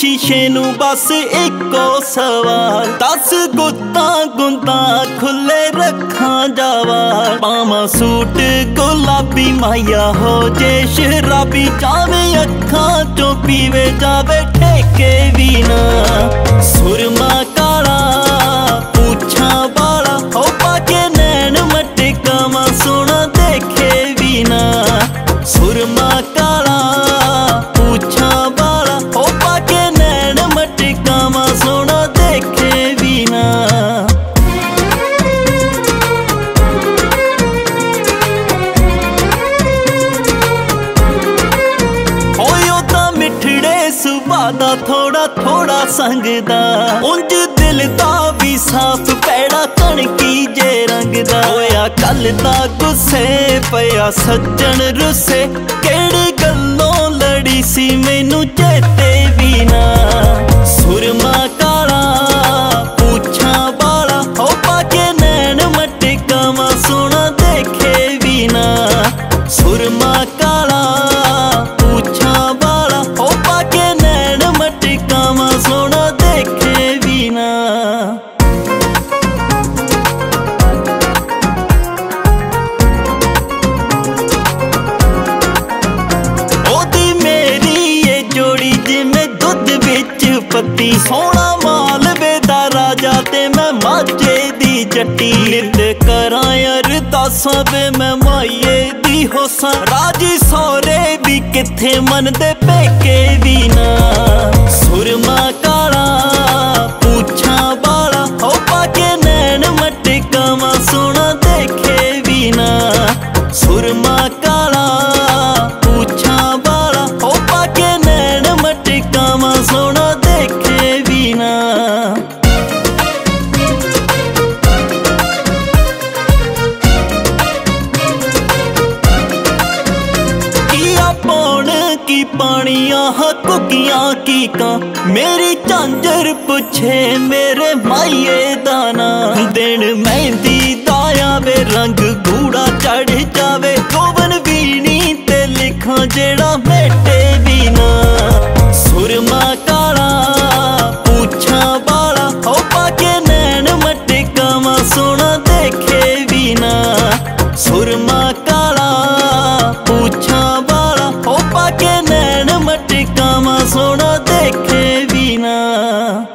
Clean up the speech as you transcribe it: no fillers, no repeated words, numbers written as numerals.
शीशे नू बस इको सवाल, 10 गुत्ता गुंदा खुले रखा जावा। पावा सूट गुलाबी माया हो जे शराबी, जावे अखा चो पीवे जावे ठेके भी ना। सुरमा काला पूछा बाला हो पाके नैन मटकावा, सोना देखे भी ना। सुरमा काला पूछा बाला हो पाके नैन मटकावा, सोना देखे भी ना। होयो ता मिठड़े सुभा दा थोड़ा थोड़ा संगदा, उंज दिल दा भी साफ पैड़ा कणकी जे रंग दा। होया कल दा गुस्से पया सज्जन रुसे, केड़ी गल्लों लड़ी सी मैनू चेते भी ना। सुरमा काला पूछा बाला हो पाके नैन मटकावा, सोना देखे भी ना। सुरमा काला पूछा बाला हो पाके नैन मटकावा, सोना देखे भी ना। ओदी मेरी ये जोड़ी जिमें दुध विच पत्ती, सोना मालवे दा राजा ते मैं माझे दी जट्टी। नित करां अरदासां वे मैं माइये दी होसां, राजी सौरे भी किथे मनदे पेके भी ना। सुरमा काला पूछा बाला हो पाके नैन मटकावा, सोना देखे भी ना। सुरमा काला पूछा बाला हो पाके नैन मटकावा, सोना देखे भी ना। पौन की पानियां कुकियां की का, मेरी झांझर पुछे मेरे माइये दाना। दिन मेहंदी दाया वे रंग गूड़ा चढ़ जावे, गोवन वीणी ते लिखा जेड़ा मेटे भी ना। सुरमा काला पूछा बाला हो पाके नैन मटकावा, सोना देखे भी ना। सुरमा काला पूछा बाला हो पाके नैन मटकावा, सोना देखे भी ना।